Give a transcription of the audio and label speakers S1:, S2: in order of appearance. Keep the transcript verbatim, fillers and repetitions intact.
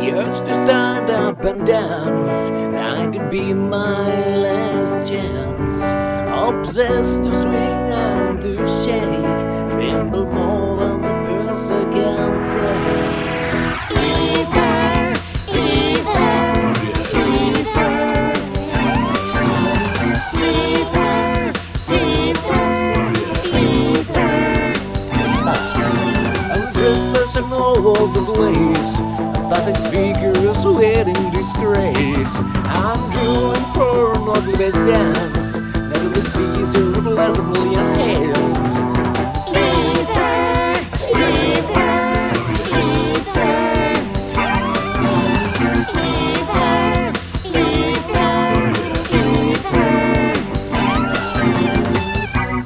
S1: The urge to stand up and dance, that could be my last chance. Obsessed to swing and to shake, tremble more than the purse can take. All the ways, pathetic figures wearing disgrace. I'm drawing for an ugly best dance that looks easier, pleasantly